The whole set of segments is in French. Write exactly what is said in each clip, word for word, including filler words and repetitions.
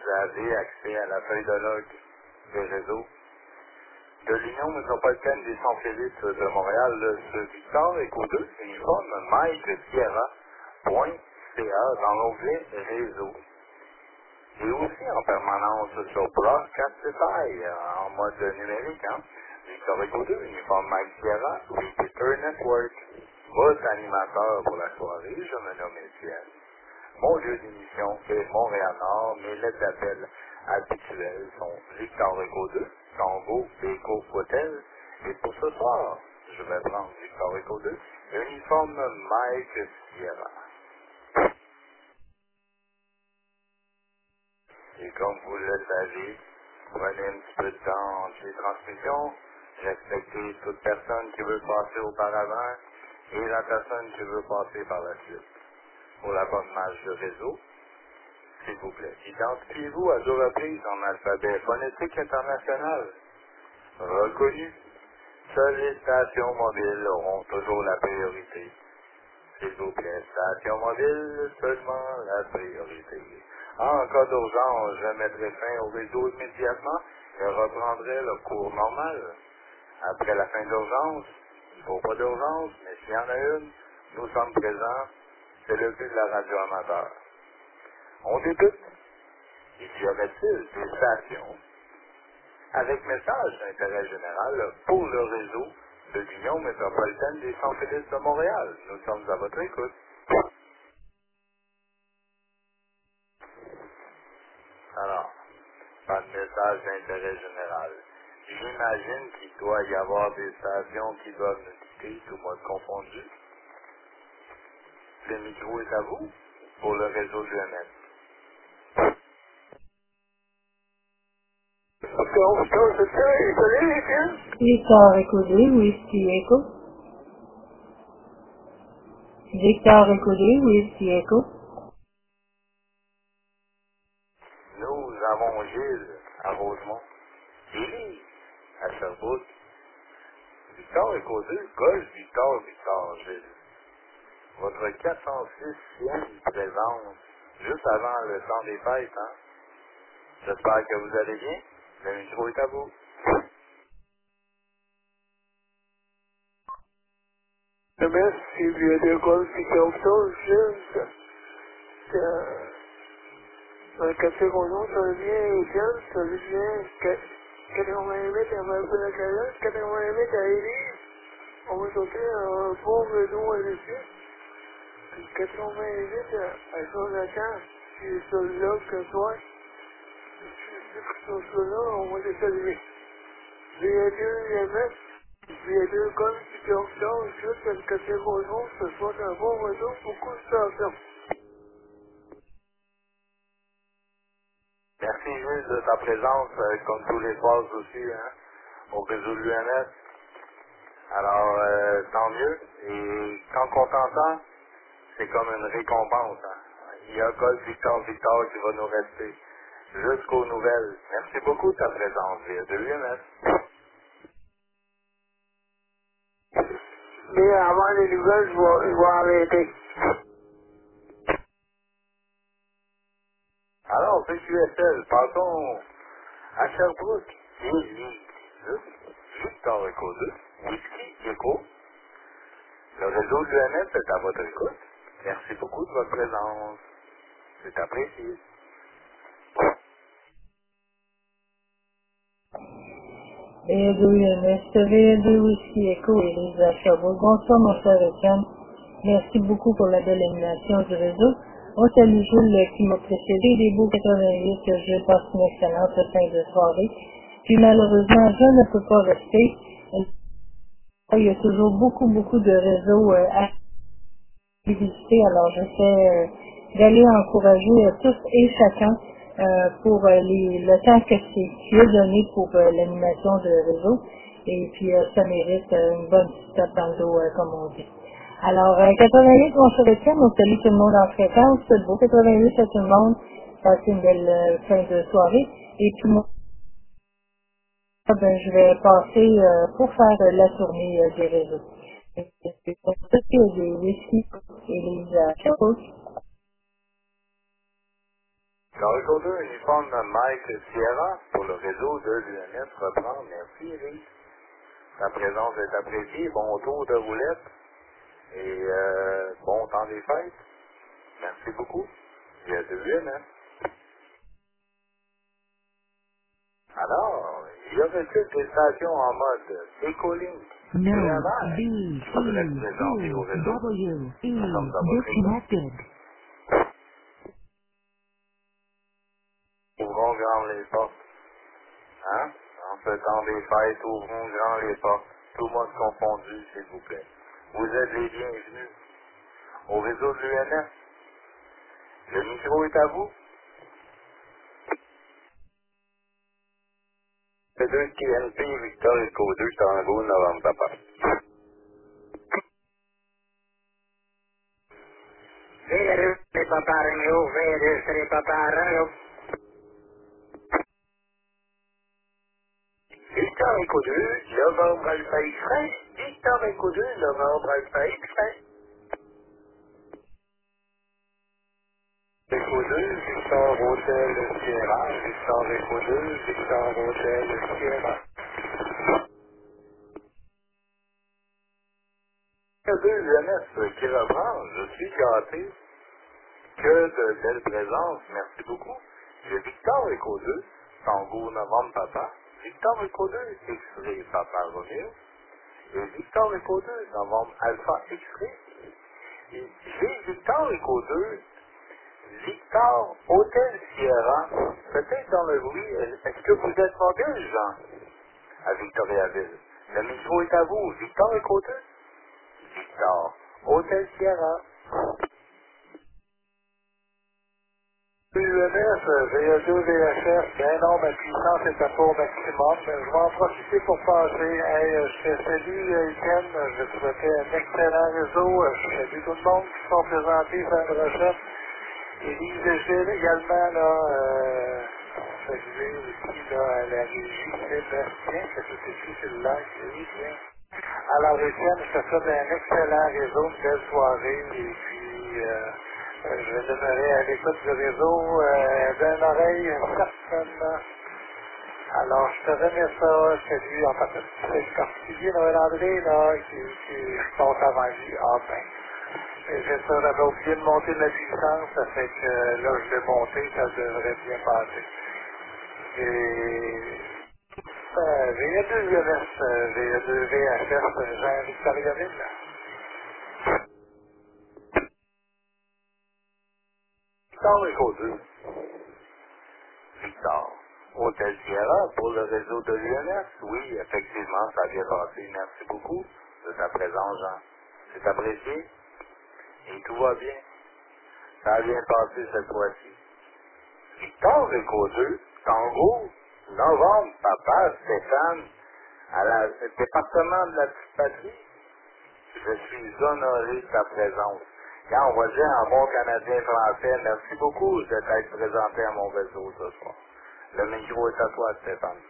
vous avez accès à la feuille de log des réseaux de l'Union métropolitaine des Saint-Philippe de Montréal, ce Victor Echo deux, uniforme Mike Sierra point C A dans l'onglet Réseau. Et aussi en permanence sur Broadcastify en mode numérique, hein. Victor Echo deux, uniforme Mike Sierra, Repeater Network. Votre animateur pour la soirée, je me nomme Étienne. Mon lieu d'émission est Montréal-Nord, mes lettres d'appel habituelles sont Victor Echo deux, Tango, Echo Hotel. Et pour ce soir, je vais prendre Victor Echo deux, uniforme Mike Sierra. Et comme vous le savez, prenez un petit peu de temps entre les transmissions, respectez toute personne qui veut passer auparavant et la personne qui veut passer par la suite. Pour la bonne marge de réseau, s'il vous plaît, identifiez-vous à deux reprises en alphabet phonétique international. Reconnu. Seules les stations mobiles auront toujours la priorité. S'il vous plaît, station mobile, seulement la priorité. En cas d'urgence, je mettrai fin au réseau immédiatement et reprendrai le cours normal. Après la fin de l'urgence, il ne faut pas d'urgence, mais s'il y en a une, nous sommes présents. C'est le but de la radio amateur. On débute. Y aurait-il des stations avec message d'intérêt général pour le réseau de l'Union métropolitaine des Saint-Philippe de Montréal? Nous sommes à votre écoute. Alors, pas de message d'intérêt général. J'imagine qu'il doit y avoir des stations qui doivent nous quitter, tout mode confondu. Le micro est à vous pour le réseau de l'U M S. Victor Echo deux, Whiskey Echo. Victor Echo deux, Whiskey Echo. Nous avons Gilles à Rosemont, Élie à Sherbrooke, Victor Echo deux, Golf Victor Victor Gilles. Votre quatre cent sixième présence juste avant le temps des fêtes, hein? J'espère que vous allez bien. Le micro est à vous. Merci, vieux de Golf Victor Victor Gilles. Le café Ronon, ça revient, Étienne, ça revient quatre-vingt-huit à Val-de-la-Calotte, quatre-vingt-huit à Élie. On va sauter un pauvre dos là-dessus. Puis quatre-vingt-huit à, à Jonathan, puis celui-là que toi. Sur cela, on va les saluer. V deux M S, V deux Golf Victor Victor Gilles, le café Ronon, ce soit un bon réseau, beaucoup de stations. Merci Gilles de ta présence, euh, comme tous les soirs aussi, hein, au réseau de l'U M S. Alors, euh, tant mieux. Et quand on t'entend, c'est comme une récompense. Hein. Il y a Golf Victor Victor qui va nous rester jusqu'aux nouvelles. Merci beaucoup de ta présence, via de l'U M S. Mais avant les nouvelles, je vais, je vais arrêter. Alors, P Q S L, passons à Sherbrooke. Élie, Victor Echo deux, Whiskey Echo. Le réseau de l'U M S est à votre écoute. Merci beaucoup de votre présence. C'est apprécié. V deux U M S, V deux Whiskey Echo et les achats. Bonsoir, mon cher Étienne. Merci beaucoup pour la belle animation du réseau. On salue Jules qui m'a précédé des beaux quatre-vingt-huit que je passe une excellente fin de soirée. Puis malheureusement, je ne peux pas rester. Il y a toujours beaucoup, beaucoup de réseaux euh, à visiter. Alors, j'essaie euh, d'aller encourager euh, tous et chacun euh, pour euh, les, le temps que c'est qui est donné pour euh, l'animation de réseau. Et puis, euh, ça mérite euh, une bonne petite tape dans le dos, euh, comme on dit. Alors, euh, quatre-vingt-huit, mon cher Étienne, on salue tout le monde en fréquence. C'est beau, quatre-vingt-huit à tout le monde. Passez une belle euh, fin de soirée. Et puis, moi, ben, je vais passer euh, pour faire euh, la tournée euh, des réseaux. Et puis, pour tout ce qui est des whisky et les euh, chapos. Dans le côté uniforme de Mike Sierra pour le réseau de l'U N S reprend. Merci, Eric. Ta présence est appréciée. Bon tour de roulette et euh, bon temps des fêtes. Merci beaucoup. Il y a deux N S. Alors, y aurait-il des stations en mode Ecolink No, T M R B, qui pourraient se présenter au E, réseau? W, E, Nous sommes à votre écoute. disconnected. Ouvrons grand les portes. Hein? En ce temps des fêtes, ouvrons grand les portes. Tout le monde confondu, s'il vous plaît. Vous êtes les bienvenus au réseau de l'U N S. Le micro est à vous. C'est deux T N P, Victor Echo deux, Tango, Novembre, Papa. V deux, c'est Papa Romeo, V deux, c'est Papa Romeo. Victor Echo deux, Novembre, Alpha X-Ray. Victor Echo deux, Novembre, Alpha X-Ray. Echo deux, Victor Hôtel Sierra. Victor Echo deux, Victor Hôtel Sierra. Il y a deux U N S qui reprend. Je suis gâté. Que de belles présences. Merci beaucoup. J'ai Victor Echo deux, Tango Novembre Papa. Victor Echo deux, X-Ray Papa Romeo. Et Victor Echo deux, Novembre Alpha X-Ray. Et j'ai Victor Echo deux, Victor Hôtel Sierra. Peut-être dans le bruit. Est-ce que vous êtes mobile, Jean? À Victoriaville. Le micro est à vous. Victor Echo deux, Victor Hôtel Sierra. U N S, V A deux, V H F, bien non, ma puissance est à fond maximum. Je vais en profiter pour passer. Hey, euh, je te salue, euh, Ken. Je te souhaitais un excellent réseau. Euh, Je salue tout le monde qui sont présentés sur la recherche. Élise et Gilles également, là, euh, saluer aussi, là, à la régie Sébastien, que c'est ici sur le lac, oui, bien. Alors, Étienne, je te souhaite un excellent réseau, une belle soirée, et puis, euh, euh, je vais demeurer à l'écoute du réseau, euh, d'une oreille, certainement. Alors, je te remets ça, celui en particulier, Noël André, là, qui, qui passe avant lui. Ah ben. Et j'ai ça, j'avais oublié de monter de la puissance, ça fait que là, je l'ai monté, ça devrait bien passer. Et euh, V deux U N S, euh, V deux V H F, Jean Victoriaville. Victor Echo deux. Victor. Hôtel Sierra pour le réseau de l'U N S. Oui, effectivement, ça a bien passé. Merci beaucoup de ta présence, Jean. C'est apprécié et tout va bien. Ça a bien passé cette fois-ci. Victor Echo deux, Tango, Novembre, Papa, Stéphane, à la au département de la petite patrie, je suis honoré de ta présence. Quand on va dire en bon Canadien français, merci beaucoup de t'être présenté à mon réseau ce soir. Le micro est à toi, Stéphane.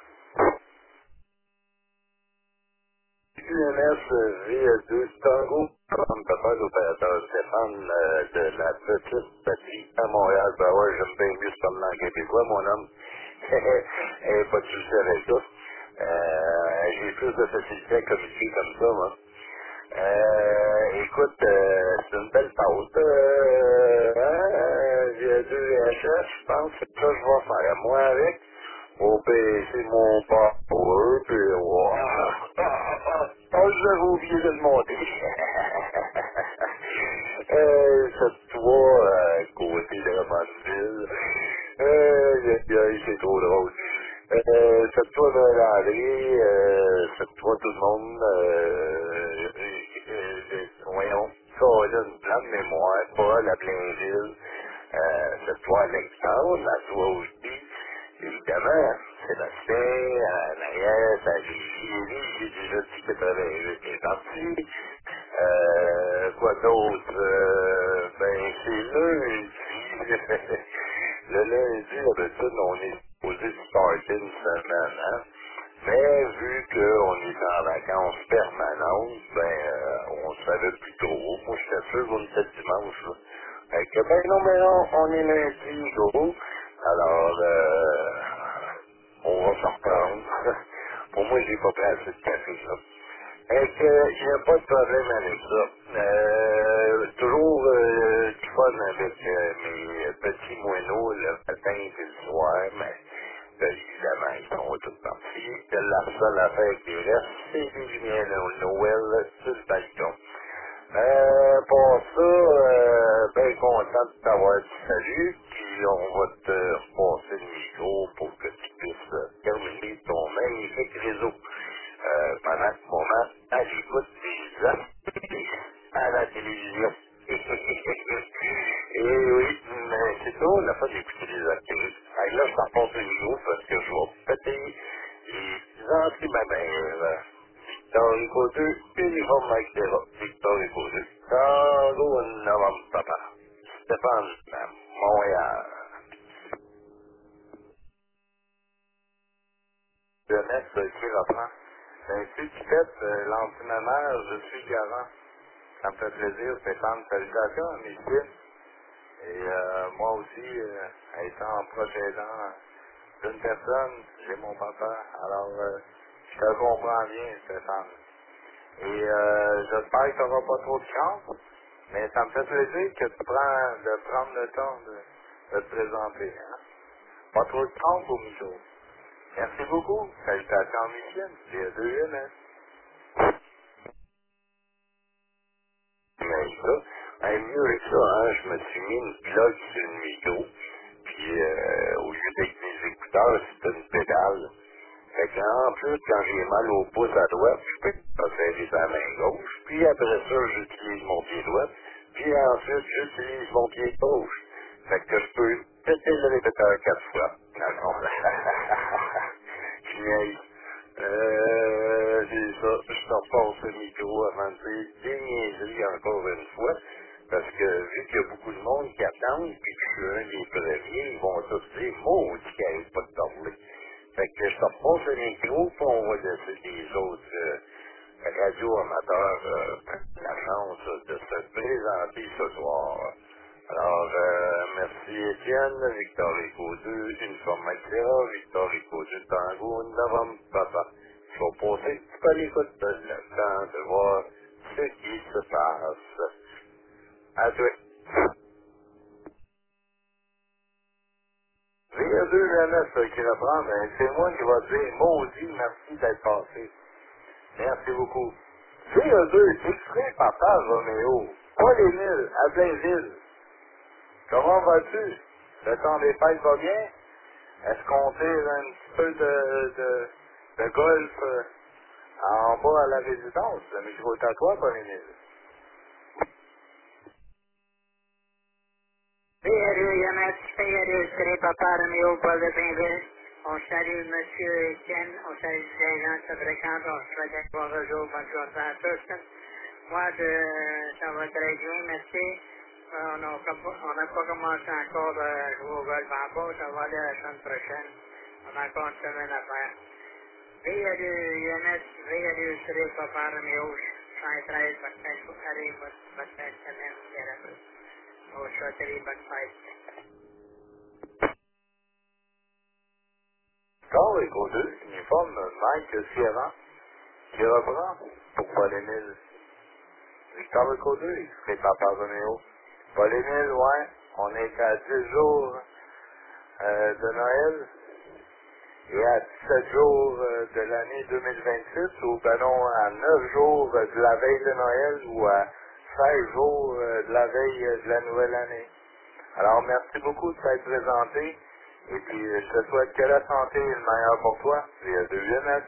U N S V deux Tango, comme papa l'opérateur Stéphane euh, de la petite patrie à Montréal. Ben ouais, j'aime bien mieux se parler en québécois, mon homme. Et pas de souci avec ça. Euh, j'ai plus de facilité à communiquer comme ça, moi. Euh, écoute, euh, c'est une belle pause. Euh, hein, j'ai deux V H S, je pense que c'est ça que je vais faire. Moi avec, au P C, mon power, puis oh, ah, ah, ah, ah, j'avais oublié de le monter. euh, cette toi, euh, côté de la Monteville. Euh, aïe, aïe, c'est trop drôle. Euh, cette toi de l'André, euh, cette toi tout le monde, euh, euh, euh, voyons, ça, là, une plan de mémoire, pas la Blainville, euh, cette toi Alexandre, la toi aussi, évidemment, Sébastien, Anaïs, à Lévis, j'ai déjà dit quatre-vingt-huit est parti. Euh, quoi d'autre? Euh, ben, c'est lundi. Le lundi, d'habitude, on est supposé starter une semaine, hein? Mais vu qu'on est en vacances permanentes, ben, euh, on savait plus trop. Moi, j'étais sûr qu'on était dimanche, là. Fait que, ben non, mais non, on est lundi, gros. moi, j'ai pas pris assez de café, ça. Fait que, il n'y a pas de problème avec ça. Euh, toujours euh, du fun avec euh, mes petits moineaux le matin et le soir, mais ben, évidemment, ils sont tous partis. La seule affaire qui reste, c'est les lumières de Noël sur le balcon. Euh, pour ça, euh, ben content de t'avoir dit salut, puis on va te repasser le micro pour que tu puisses euh, terminer ton magnifique réseau. Euh, pendant ce moment, à l'écoute des activités à la télévision. Et oui, mais c'est ça, la fois d'écouter des activités. Hey, là, je t'en passe le micro parce que je vais péter les entrées ma mère. Victor Hugo deux, uniforme Mike Serra. Victor Hugo deux. Tango Novembre Papa. Stéphane, Montréal. Jeunesse qui reprend. Ben, si tu fais euh, l'anti-mammaire, je suis garant. Ça me fait plaisir, Stéphane. Salutations à mes fils. Et euh, moi aussi, euh, étant proche aidant d'une personne, j'ai mon papa. Alors, euh, je te comprends bien, Stéphane. Et euh, j'espère que tu n'auras pas trop de chance, mais ça me fait plaisir que tu prends de prendre le temps de, de te présenter. Hein? Pas trop de chance au micro. Merci beaucoup. Salutations Michel. C'est deux M S. Mais ça, hey, mieux que ça, hein, je me suis mis une plug sur le micro, puis euh, au lieu d'être des écouteurs, c'était une pédale. Fait que, en plus, quand j'ai mal au pouce à droite, je peux passer à la main gauche, puis après ça, j'utilise mon pied droit, puis ensuite, j'utilise mon pied gauche. Fait que je peux péter le répéteur quatre fois. Dans le fond. Je niaise. Euh, c'est ça, je te repasse le micro avant de dire des niaiseries encore une fois, parce que vu qu'il y a beaucoup de monde qui attendent, puis que je suis un des premiers, ils vont tous dire, maudit qu'il n'arrive pas de parler. Fait que je te repasse le micro, puis on va laisser les autres euh, radio-amateurs euh, la chance de se présenter ce soir. Alors, euh, merci Étienne, Victor Rico deux, Uniforme Maxera, Victor Rico deux Tango, Novembre Papa. Je vais passer un petit peu à l'écoute de le temps de voir ce qui se passe. À toi. V deux M S qui reprend, mais c'est moi qui va dire maudit merci d'être passé. Merci beaucoup. V deux, extrait papa Roméo. Pas les milles, à Blainville. Comment vas-tu? Le temps des fêtes va bien? Est-ce qu'on tire un petit peu de, de, de golf euh, en bas à la résidence? Le micro est à toi, Paul-Émile. P R E Yamas, P R E Seré Papa Roméo, Paul de Blainville. On salue M. Étienne, on salue les gens qui se fréquentent, on souhaite un bon jour, bonne journée à tous. Moi, de, ça va très bien, merci. Euh, on n'a on n'a pas commencé encore à jouer au golf en bas, ça va aller la semaine prochaine. On a encore une semaine à faire. Via du U M S, via du Seré Papa Roméo, cent treize, bonne fête pour aller, bonne fête semaine, bien après. On vous souhaite les bonnes fêtes. Corps Éco deux, uniforme Mike Sierra, qui reprend pour Paul-Émile. Victor Éco deux, c'est Papa Roméo. Paul-Émile, ouais, on est à dix jours euh, de Noël et à dix-sept jours euh, de l'année deux mille vingt-six, ou ben non, à neuf jours euh, de la veille de Noël ou à seize jours euh, de la veille euh, de la nouvelle année. Alors, merci beaucoup de t'être présenté et puis euh, je te souhaite que la santé est le meilleur pour toi. Et euh, deuxième S.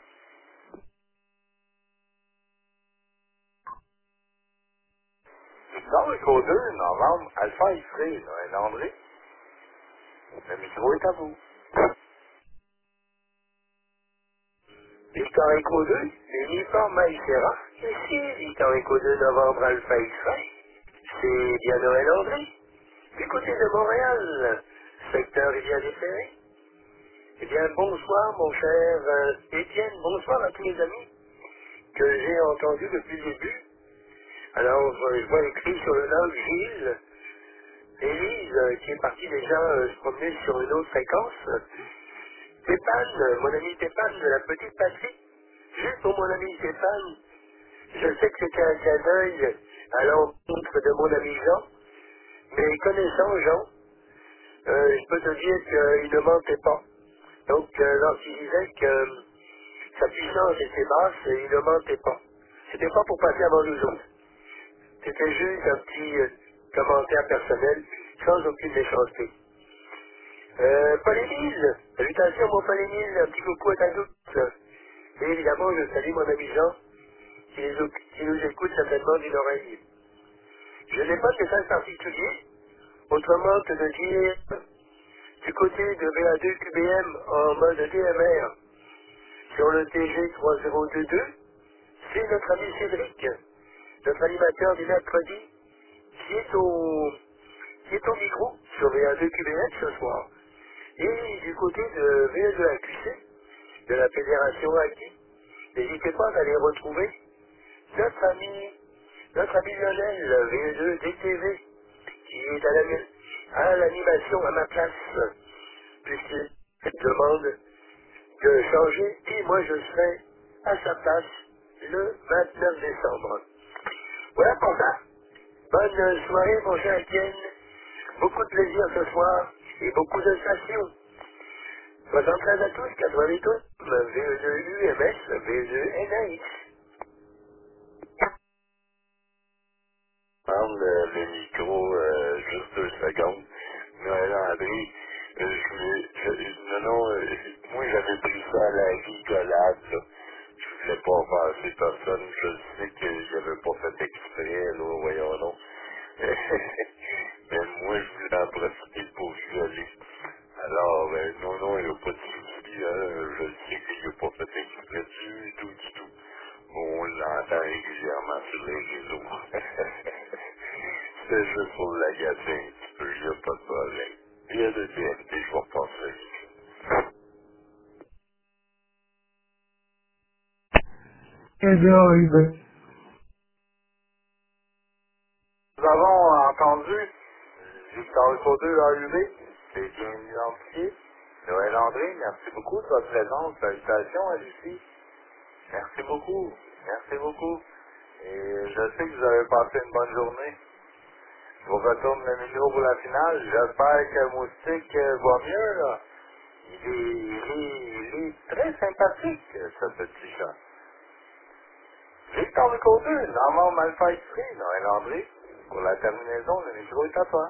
Victor Éco deux, novembre, Alpha X-Ray, là, André, le micro est à vous. Victor Echo deux, uniforme Maïsera. Ici, Victor Echo deux, novembre Alpha X-Ray. C'est bien Noël André. Du côté de Montréal, secteur Rivière-des-Ferrés. Eh bien, bonsoir, mon cher euh, Étienne. Bonsoir à tous les amis que j'ai entendus depuis le début. Alors, euh, je vois écrit sur le log Gilles, Élise, euh, qui est partie déjà euh, se promener sur une autre fréquence. Stéphane, euh, mon ami Stéphane de la petite patrie, juste pour mon ami Stéphane, je sais que c'était un clin d'œil à l'encontre de mon ami Jean, mais connaissant Jean, euh, je peux te dire qu'il ne mentait pas. Donc, euh, lorsqu'il disait que euh, sa puissance était basse, il ne mentait pas. C'était pas pour passer avant nous autres. C'était juste un petit euh, commentaire personnel, sans aucune méchanceté. Euh, Paul-Émile, salutations mon Paul-Émile, un petit coucou à ta douce. Et évidemment, je salue mon ami Jean, qui, les oc- qui nous écoute certainement d'une oreille. Je n'ai pas de message particulier, autrement que de dire, du côté de V A deux Q B M en mode D M R, sur le T G trois zéro deux deux, c'est notre ami Cédric, notre animateur du mercredi, qui est au, qui est au micro sur V A deux Q B M ce soir. Et du côté de V A deux A Q C, de la Fédération Acquis, n'hésitez pas à aller retrouver notre ami, notre ami Lionel, V A deux D T V, qui est à la- à l'animation à ma place, puisqu'il demande de changer, et moi je serai à sa place le vingt-neuf décembre. Voilà pour ça. Bonne soirée, mon cher Étienne. Beaucoup de plaisir ce soir et beaucoup de stations. soixante-treize à tous, quatre-vingt-huit V E deux U M S, V E deux N A X. Prendre le, le micro euh, juste deux secondes. Noël André, euh, je voulais, je- non, non, euh, moi j'avais pris ça à la rigolade, là. Je voulais pas offenser personne, je sais que j'avais pas fait exprès, là, voyons non. Mais moi je voulais en profiter pour rigoler. Alors, euh, non, non, il n'y a pas de souci, hein, je sais qu'il n'a pas fait exprès du tout, du tout. On l'entend régulièrement sur les réseaux. C'est juste pour l'agacer un petit peu, il n'y a pas de problème. Il y a de T F T, je vais repasser. Eh bien, arrivé. Nous avons entendu Victor Hugo deux A U B, c'est bien identifié. Noël André, merci beaucoup de votre présence. Salutations à Lucie. Merci beaucoup. Merci beaucoup. Et je sais que vous avez passé une bonne journée. Je vous retourne le micro pour la finale. J'espère que Moustique euh, va mieux, là. Il est, il est, il est très sympathique, ce petit chat. Victor Hugo deux, Normand Malfaitri, Noël André. Pour la terminaison, le micro est à toi.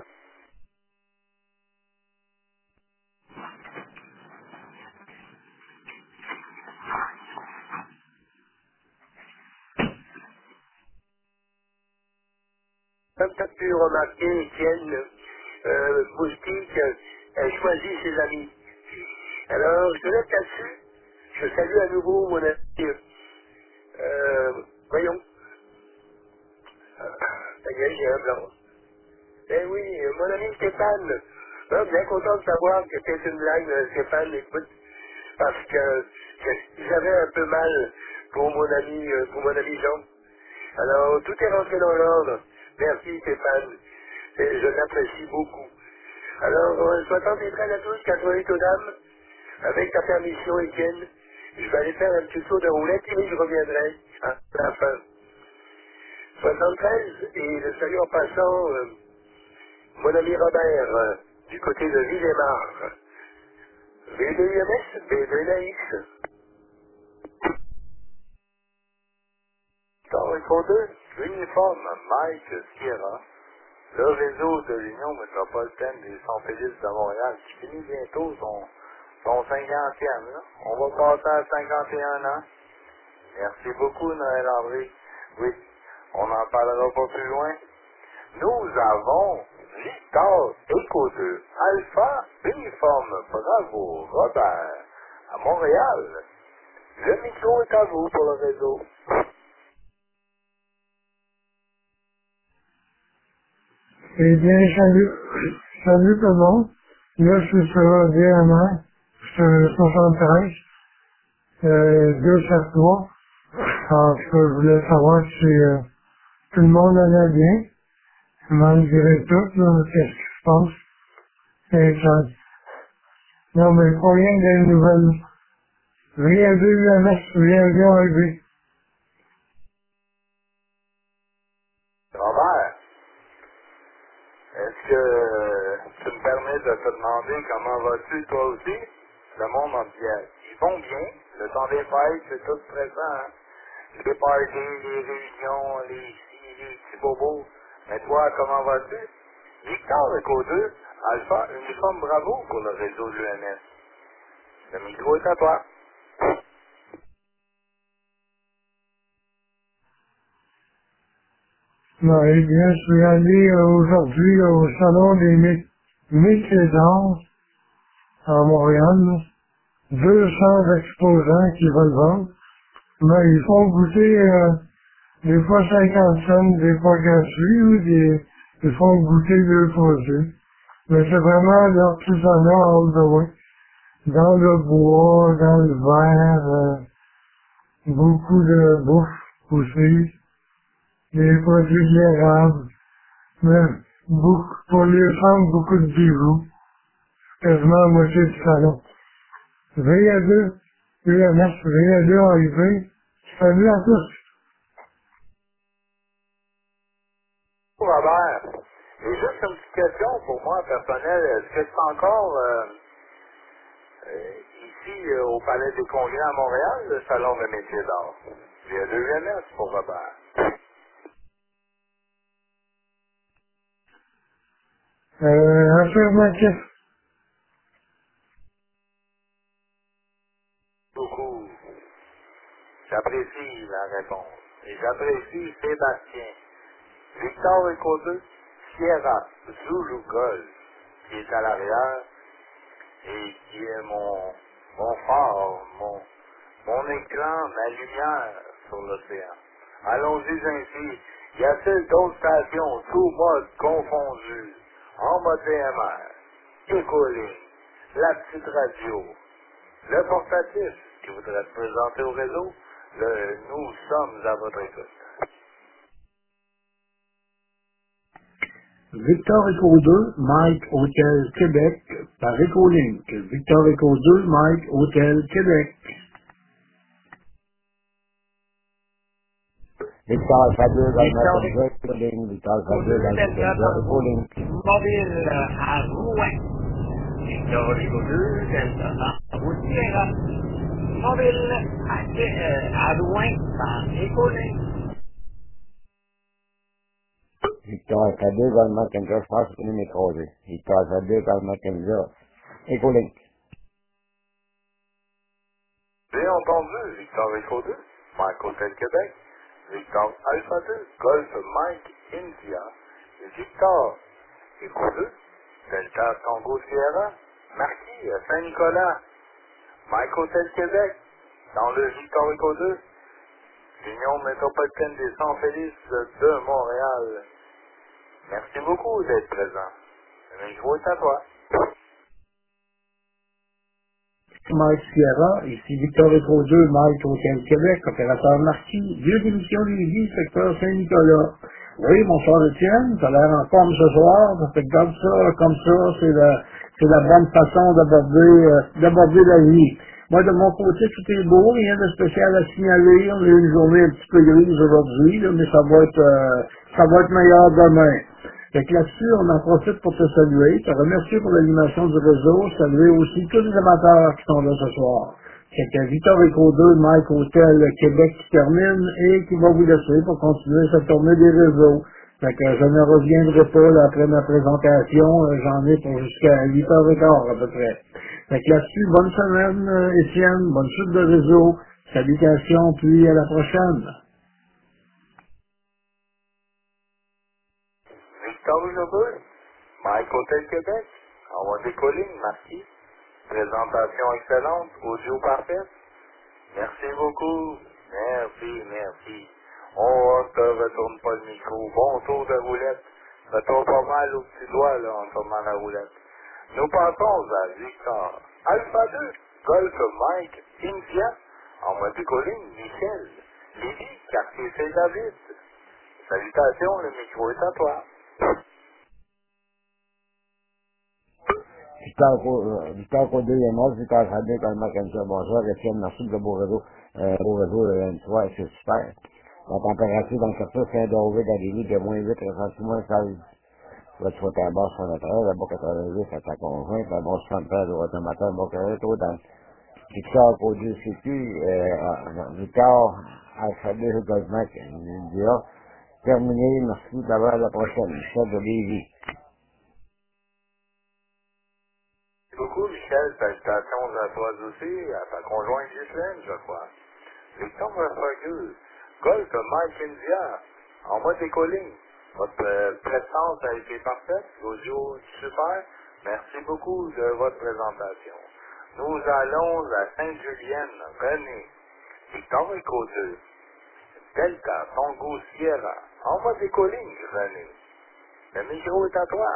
Comme tu as pu remarquer, Étienne, euh, Moustique euh, a choisi ses amis. Alors, je te laisse là-dessus. Je salue à nouveau mon ami. Euh, voyons. Euh, Ça y est, j'ai un blanc. Eh oui, euh, mon ami Stéphane. Ah, bien content de savoir que c'était une blague, euh, Stéphane, écoute. Parce que je- j'avais un peu mal pour mon ami, euh, pour mon ami Jean. Alors, tout est rentré dans l'ordre. Merci Stéphane. Et je l'apprécie beaucoup. Alors, euh, sois des prêts à tous, quatre-vingt-huit aux dames. Avec ta permission, Étienne, je vais aller faire un petit saut de roulette et je reviendrai à la fin. soixante-treize, et le salut en passant, euh, mon ami Robert, euh, du côté de Villemar. V deux U M S, V deux N A X. Carrefour deux, uniforme Mike Sierra. Le réseau de l'Union métropolitaine des Saint-Félix de Montréal, qui finit bientôt son, son cinquantième. Là. On va passer à cinquante et un ans. Merci beaucoup, Noël André. Oui, on n'en parlera pas plus loin. Nous avons Victor Echo deux, Alpha Uniforme, bravo, Robert, à Montréal. Le micro est à vous pour le réseau. Eh bien, salut, salut tout le monde. Là, je suis sur le D M R, sur le soixante-treize, euh, deux cent trois. Alors, ce que je voulais savoir si euh, tout le monde allait bien, malgré tout, là, qu'est-ce qui se passe. Et ça, Non, mais pas rien de nouvelles. Rien de U M S, rien de arrivé. Robert, est-ce que tu me permets de te demander comment vas-tu toi aussi? Le monde en bien. Ils vont bien. Le temps des fêtes, c'est tout stressant. Hein? Les parties, les réunions, les ci, les petits bobos. Mais toi, comment vas-tu? Victor Eco deux, Alpha, uniforme bravo pour le réseau de l'U N S. Le micro est à toi. Non, eh bien, je suis allé euh, aujourd'hui euh, au salon des mé- métiers à Montréal. Là. deux cents exposants qui veulent vendre. Mais ils font goûter euh, des fois cinquante cents, des fois gratuits, ou des, ils font goûter deux produits. Mais c'est vraiment l'artisanat all the way. Dans le bois, dans le verre, euh, beaucoup de bouffe aussi, des produits d'érable, mais beaucoup, pour les femmes, beaucoup de bijoux, quasiment à moitié du salon. V A deux, U M S, V A deux arrivé, salut à tous. Robert, et juste une petite question pour moi personnelle. Est-ce que c'est encore euh, euh, ici euh, au Palais des Congrès à Montréal, le Salon de métiers d'art? Il y a deux U M S pour Robert. Euh, affirmatif. Beaucoup. J'apprécie la réponse. Et j'apprécie Sébastien. Victor Eco deux, Sierra, Zulu Golf, qui est à l'arrière et qui est mon, mon phare, mon, mon écran, ma lumière sur l'océan. Allons-y ainsi. Y a-t-il d'autres stations, tous modes confondus, en mode D M R, écoligne, la petite radio, le portatif qui voudrait se présenter au réseau? Le, nous sommes à votre écoute. Victor Eco deux, Mike Hôtel Québec, par Ecolink. Victor Eco deux, Mike Hôtel Québec. Victor Alpha deux, Victor Ecolink, Victor Alpha deux, Ecolink. Mobile à Rouen. Victor Eco deux, Delta à Routière. Mobile à, euh, à Rouen par Ecolink. Victor Alpha deux, Golma Kendra, France, Métrosé. Victor Alpha deux, Golma Kendra, Ecolink. J'ai entendu Victor Eco deux, Mike Hotel Québec, Victor Alpha deux, Golf Mike India, Victor Eco deux, Delta Tango Sierra, Marquis à Saint-Nicolas, Mike Hotel Québec, dans le Victor Eco deux, l'Union métropolitaine des Saint-Félix de Montréal. Merci beaucoup d'être présent. Le micro est à toi. Mike Sierra, ici Victor Eco deux, Mike Hôtel Québec, opérateur Marquis, vieux d'émission Lévis, secteur Saint-Nicolas. Oui, bonsoir Étienne, t'as l'air en forme ce soir, ça fait que comme ça, comme ça, c'est la, c'est la bonne façon d'aborder, euh, d'aborder la vie. Moi, de mon côté, tout est beau, rien de spécial à signaler, on a eu une journée un petit peu grise aujourd'hui, là, mais ça va être, euh, ça va être meilleur demain. Fait que là-dessus, on en profite pour te saluer, te remercier pour l'animation du réseau, saluer aussi tous les amateurs qui sont là ce soir. Fait que Victor Eco deux, Mike Hôtel Québec qui termine et qui va vous laisser pour continuer cette tournée des réseaux. Fait que je ne reviendrai pas là, après ma présentation, euh, j'en ai pour jusqu'à huit heures quinze à peu près. Fait que là-dessus, bonne semaine euh, Étienne, bonne suite de réseau, salutations, puis à la prochaine. Victor Eco deux, Mike Hotel Québec, envoi des collines, Marquis. Présentation excellente, audio parfaite. Merci beaucoup. Merci, merci. On ne te retourne pas le micro. Bon tour de roulette. Ça tombe pas mal au petit doigt, là, en tournant la roulette. Nous passons à Victor. Alpha deux, Golf Mike, India, en mode colline, Michel, Lévis, quartier Saint-David. Salutations, le micro est à toi. Victor Co- Victor Codé est mort, Victor Radé, Calma Cancer, bonjour, Étienne, merci de beau réseau, euh, beau réseau, le vingt-trois, c'est super. La température dans le capteur Saint-Dorvé d'Alélie de moins huit, ressenti moins seize. Là, tu vois ta base sur le treize, la bas quatre-vingt-dix à ta conjointe, la base soixante-treize au automateur, bon, correct, tout dans Victor Codé, C Q, euh, Victor, Alphabet, Goldmack, India. Terminé, merci d'avoir à la prochaine. Michel de Lévis. Merci beaucoup, Michel. Salutations à toi aussi, à ta conjointe Ghislaine, je crois. Victor Fergus, Golf Mike India, en mode écoling. Votre euh, présence a été parfaite, l'audio super. Merci beaucoup de votre présentation. Nous allons à Sainte-Julienne, René, Victor Echo deux, Delta, Tango Sierra, en mode écoling, René. Le micro est à toi.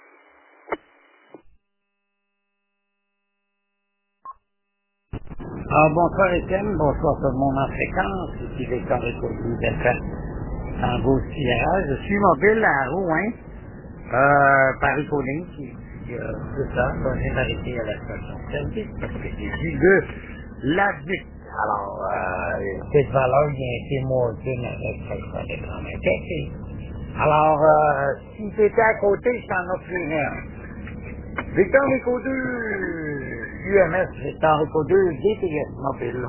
Ah, bonsoir Étienne, bonsoir tout le monde en fréquence, ici Victor École Delta en beau Sierra. Je suis mobile à Rouen, euh, par Écoline, qui, qui euh, c'est ça, donc j'ai arrêté à la station de service parce que j'ai vu de la vie. Alors, euh, cette valeur vient été montée avec cette valeur dans ma tête. Alors, euh, si tu étais à côté, je t'en offrirais un. Victor Rico deux, U M S, Victor Rico deux, D T S mobile.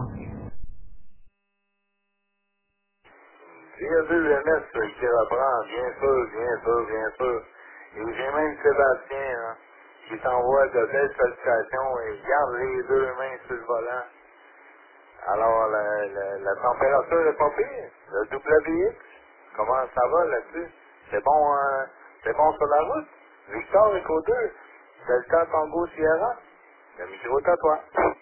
J'ai vu M S qui reprend, bien sûr, bien sûr, bien sûr. Et j'ai même Sébastien, hein, qui t'envoie de belles salutations et garde les deux mains sur le volant. Alors, la, la, la température est pas pire. Le W X, comment ça va là-dessus? C'est bon, euh, c'est bon sur la route? Victor Echo deux, Delta Tango Sierra, le micro est à toi.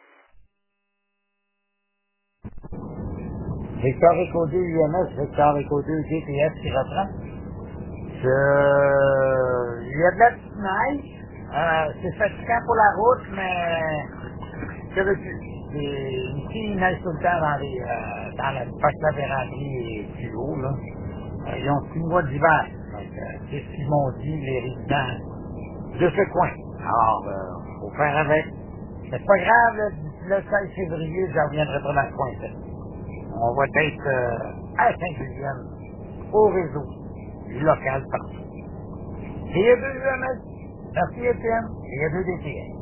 Victor Rico deux, U M S, Victor Rico deux, D T S qui reprend. Je... Il y a de la petite neige. Euh, c'est fatigant pour la route, mais que veux-tu? C'est- Ici, il neige tout le temps dans les, euh, dans la, parce que la véranderie est plus haut, là. Euh, ils ont six mois d'hiver. Donc, euh, c'est ce qu'ils m'ont dit, les résidents de ce coin. Alors, euh, faut faire avec. C'est pas grave, là, d'ici le seize février, je reviendrai pas dans le coin, ça. On va être euh, à Saint-Julienne, au réseau, local partout. Il y a deux U M S. Merci Étienne. Il y a deux D T S.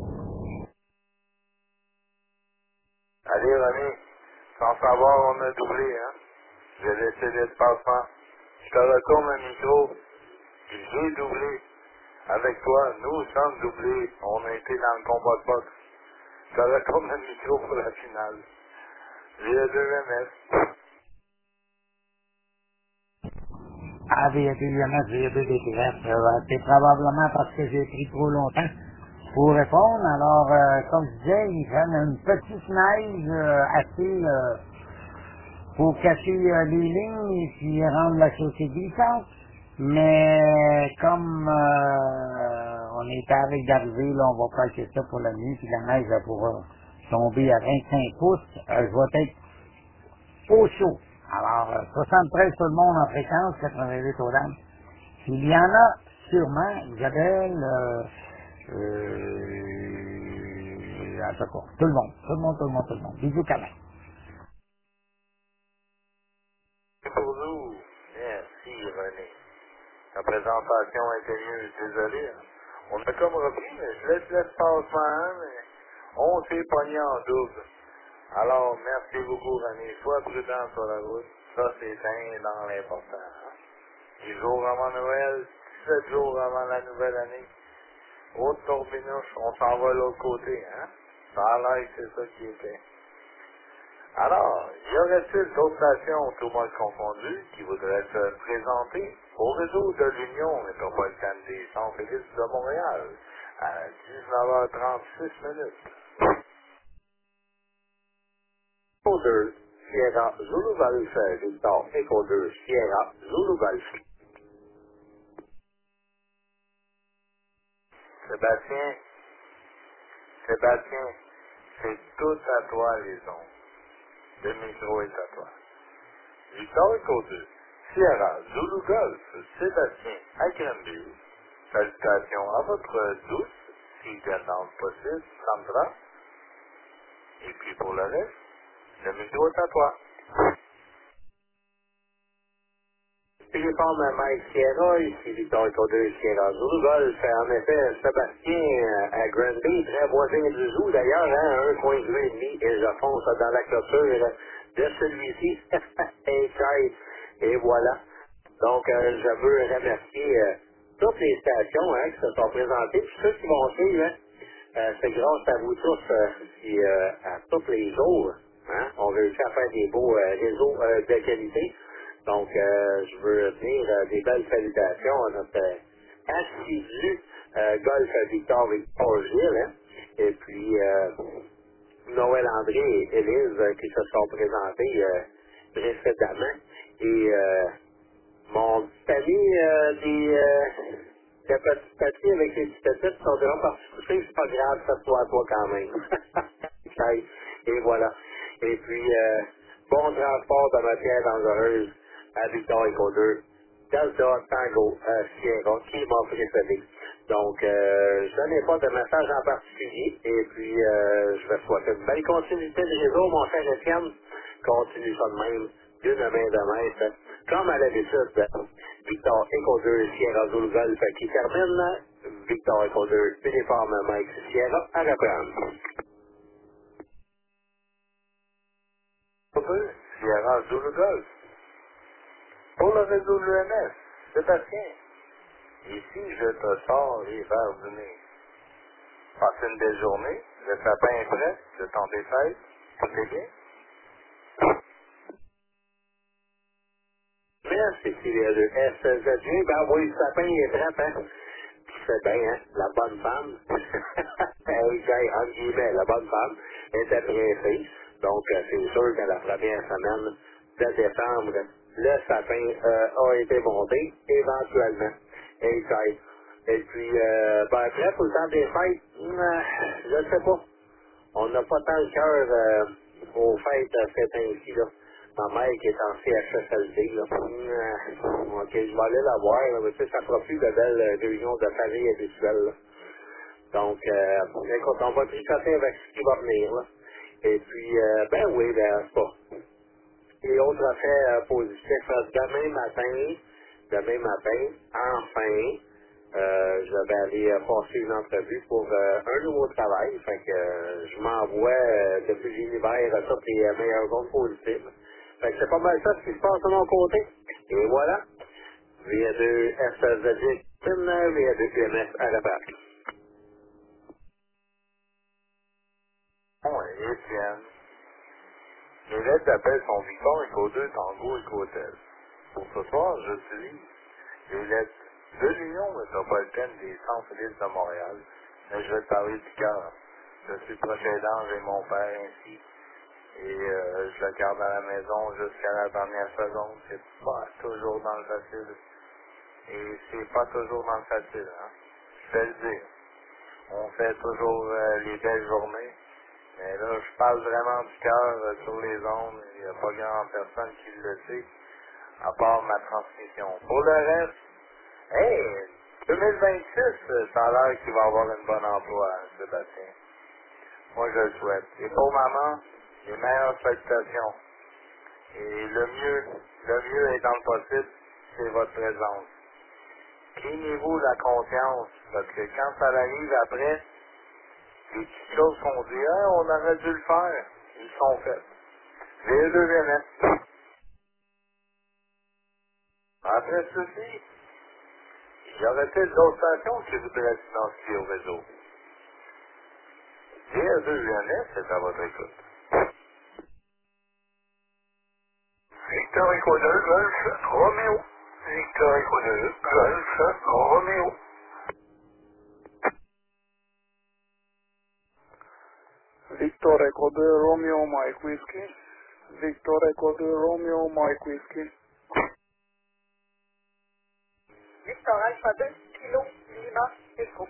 Allez, René, sans savoir, on a doublé, hein. J'ai laissé l'espacement. Je te retourne le micro. J'ai doublé. Avec toi, nous sommes doublés. On a été dans le combat de boxe. Je te retourne le micro pour la finale. J'ai deux M S. Ah, V A deux U M S, V A deux D T S, euh, c'est probablement parce que j'ai pris trop longtemps pour répondre. Alors, euh, comme je disais, ils prennent une petite neige euh, assez euh, pour cacher euh, les lignes et puis rendre la chaussée glissante. Mais comme euh, on est avec d'arriver, là, on va placer ça pour la nuit, puis la neige elle pourra tomber à vingt-cinq pouces. Euh, je vais être au chaud. Alors, euh, soixante-treize tout le monde en fréquence, quatre-vingt-huit aux dames. Il y en a sûrement, Isabelle, euh, euh, en tout cas, tout le monde, tout le monde, tout le monde, tout le monde. Bisous quand même. Pour nous, merci René. La présentation était mieux, désolé. Hein. On a comme repris, mais je laisse l'espacement, hein, mais on s'est pogné en double. Alors, merci beaucoup René. Sois prudent sur la route. Ça, c'est bien dans l'important. Hein. dix jours avant Noël, sept jours avant la nouvelle année. Autre torbinouche, on s'en va de l'autre côté, hein? Ça a l'air que c'est ça qui était. Alors, y aurait-il d'autres stations, tout monde confondu, qui voudraient se présenter au réseau de l'Union métropolitaine des Saint-Félix de Montréal à dix-neuf heures trente-six minutes? Echo deux, Sierra Zulu Golf, Victor Echo deux, Sierra Zulu Golf. Sébastien, Sébastien, c'est tout à toi les ondes. Le micro est à toi. Victor Echo deux, Sierra Zulu Golf, Sébastien à Granby. Salutations à votre douce s'ils viennent dans le possible, ça me fera. Et puis pour le reste, le micro est à toi. Téléphone Mike Sierra, ici Victor Eco-deux Sierra Zulu Golf. En effet, Sébastien à Granby, très voisin du zoo d'ailleurs, hein, un coin de rue et demi, et je fonce dans la clôture de celui-ci. et, et voilà. Donc, euh, je veux remercier euh, toutes les stations hein, qui se sont présentées, puis ceux qui vont suivre. Hein. Euh, c'est grâce à vous tous euh, qui, euh, à tous les jours, hein, on réussit à faire des beaux euh, réseaux euh, de qualité. Donc, euh, je veux dire euh, des belles salutations à notre euh, assidu euh, Golf Victor Victor Gilles, hein, et puis euh, Noël André et Élise euh, qui se sont présentés euh, précédemment. Et euh, mon petit ami euh, des, euh, des petits papiers avec les petites petites sont déjà partis coucher, c'est pas grave, ça soit à toi quand même. Et voilà. Et puis, euh, bon transport de matière dangereuse à Victor Eco deux, Delta Tango euh, Sierra, qui m'a précédé. Donc, euh, je n'ai pas de message en particulier. Et puis, euh, je vais souhaiter une belle continuité de réseau, mon cher Étienne. Continue ça de même, d'une main de maître. Comme à l'habitude, Victor Eco deux Sierra Zulu Golf qui termine. Victor Eco deux, uniforme Mike Sierra, à reprendre. Sierra Zulu Golf. Pour le réseau de l'U M S, Sébastien, ici je te sors les verres du nez. Passe une belle journée, le sapin est prêt, le temps des fêtes, tout est bien. Merci, c'est le S Z G. Ben oui, le sapin est prêt, hein. Puis c'est bien, hein, la bonne femme. hey, hey, entre guillemets, la bonne femme était pressée. Donc, euh, c'est sûr que la première semaine de décembre, le sapin euh, a été monté, éventuellement. Hey, hey. Et puis, euh, ben après, pour le temps des fêtes, euh, je ne sais pas. On n'a pas tant le cœur euh, aux fêtes à cet ainsi, là. Ma mère qui est en C H S L D, là. Hum, ok, je vais aller la voir, là, mais tu sais, ça fera plus de belles euh, réunions de famille habituelles, là. Donc, euh, écoute, on va tricoter avec ce qui va venir, là. Et puis, euh, ben oui, ben, c'est pas. Et autre affaire euh, positif, euh, demain matin, demain matin, enfin, euh, je vais aller euh, passer une entrevue pour euh, un nouveau travail. Fait que euh, je m'envoie euh, depuis l'univers euh, toutes les euh, meilleures ondes positives. Fait que c'est pas mal ça ce qui se passe de mon côté. Et voilà. V A deux S Z J, V A deux Q M S à la balle. Bon, et Étienne, les lettres d'appel sont Victor Eco deux Tango Eco Hotel. Pour ce soir, j'utilise les lettres de l'Union métropolitaine des centres-villes de Montréal. Mais je vais te parler du cœur. Je suis proche d'ange et mon père ainsi. Et euh, je le garde à la maison jusqu'à la dernière seconde. C'est pas toujours dans le facile. Et c'est pas toujours dans le facile. Hein. Je vais le dire. On fait toujours euh, les belles journées. Mais là, je parle vraiment du cœur euh, sur les ondes. Il n'y a pas grand personne qui le sait, à part ma transmission. Pour le reste, hey, deux mille vingt-six, euh, ça a l'air qu'il va avoir une bonne emploi, hein, Sébastien. Moi, je le souhaite. Et pour maman, les meilleures salutations. Et le mieux, le mieux est dans le possible, c'est votre présence. Gagnez-vous la confiance, parce que quand ça arrive après, les petites choses qu'on dit, ah, on aurait dû le faire, ils sont faits. Les deux vénets. Après ceci, y aurait-il d'autres stations qui voudraient s'identifier au réseau? D R deux U N S, c'est à votre écoute. Victor Eco deux, Golf, Roméo. Victor Eco deux, Golf, Roméo. Victor Echo deux Romeo Mike Whiskey. Victor Echo deux Romeo Mike Whiskey. Victor Alpha deux, Kilo, Lima, Echo.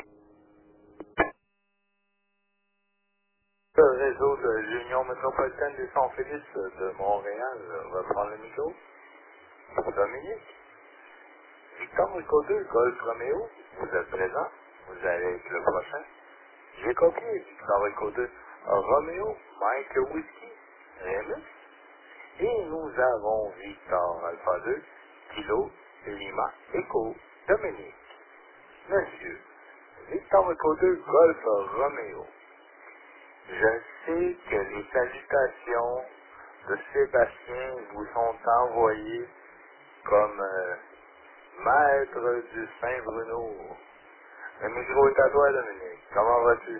Le réseau de l'Union métropolitaine des Saint-Félix de Montréal va prendre le micro. Dominique. Victor Eco deux, Golf Roméo, vous êtes présent? vous allez être le prochain. J'ai copié Victor Echo deux, Romeo, Mike Whiskey, Remus. Et nous avons Victor Alpha deux, Kilo, Lima, Echo, Dominique. Monsieur, Victor Echo deux, Golf Romeo. Je sais que les salutations de Sébastien vous sont envoyées comme euh, maître du Saint-Bruno. Le micro est à toi, Dominique. Comment vas-tu?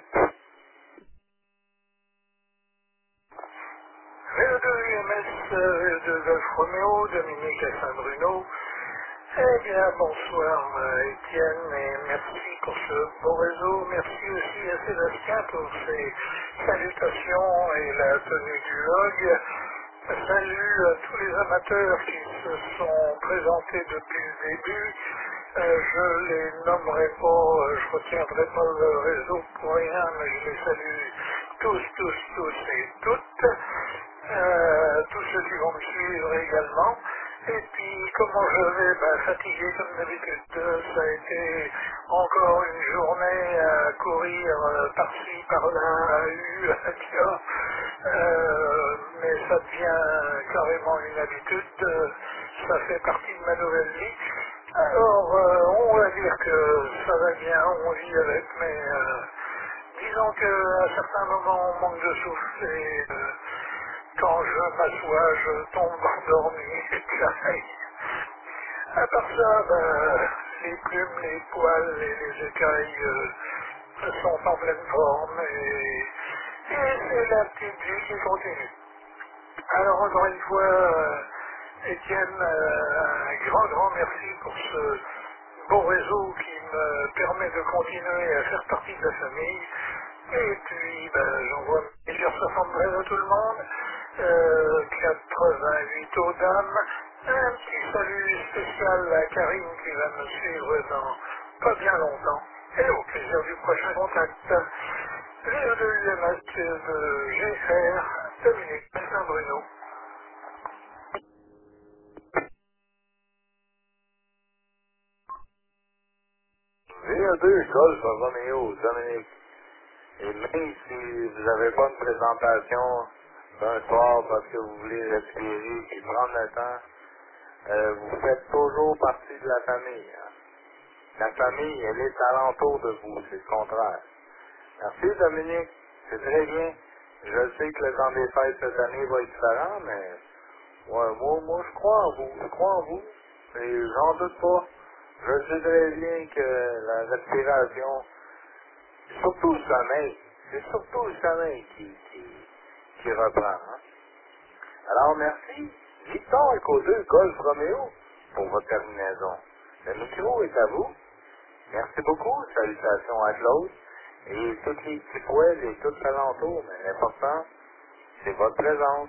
V deux U M S, V deux Golf Romeo, Dominique à Saint-Bruno. Eh bien, bonsoir euh, Étienne, et merci pour ce beau réseau. Merci aussi à Sébastien pour ses salutations et la tenue du log. Salut à tous les amateurs qui se sont présentés depuis le début. Euh, je les nommerai pas, euh, je retiendrai pas le réseau pour rien, mais je les salue tous, tous, tous et toutes. Euh, tous ceux qui vont me suivre également. Et puis, comment je vais, ben, fatigué comme d'habitude, ça a été encore une journée à courir euh, par-ci, par-là, à U, à Kia, euh, mais ça devient carrément une habitude, euh, ça fait partie de ma nouvelle vie. Alors, euh, on va dire que ça va bien, on vit avec, mais euh, disons qu'à certains moments, on manque de souffle et euh, quand je m'assois, je tombe endormi et j'arrive. À part ça, ben, les plumes, les poils et les écailles euh, sont en pleine forme et, et c'est la petite vie qui continue. Alors encore une fois, euh, Étienne, euh, un grand, grand merci pour ce beau réseau qui me permet de continuer à faire partie de la famille. Et puis, ben, j'envoie mes meilleurs soixante-treize à tout le monde, euh, quatre-vingt-huit aux dames, un petit salut spécial à Karine qui va me suivre dans pas bien longtemps. Et au plaisir du prochain contact. V deux U M S de G R, Dominique Saint-Bruno. V deux, Golf Romeo, Dominique. Et même si vous n'avez pas une présentation d'un soir parce que vous voulez respirer et prendre le temps, euh, vous faites toujours partie de la famille. Hein. La famille, elle est alentour de vous, c'est le contraire. Merci Dominique, c'est très bien. Je sais que le temps des fêtes cette année va être différent, mais ouais, moi, moi je crois en vous, je crois en vous. Et j'en doute pas. Je sais très bien que la respiration, surtout le sommeil, c'est surtout le sommeil qui, qui, qui reprend. Hein? Alors merci, Victor Echo deux, Golf Romeo, pour votre terminaison. Le micro est à vous. Merci beaucoup, salutations à Claude et tous les petits poils et tout l'alentour, mais l'important, c'est votre présence.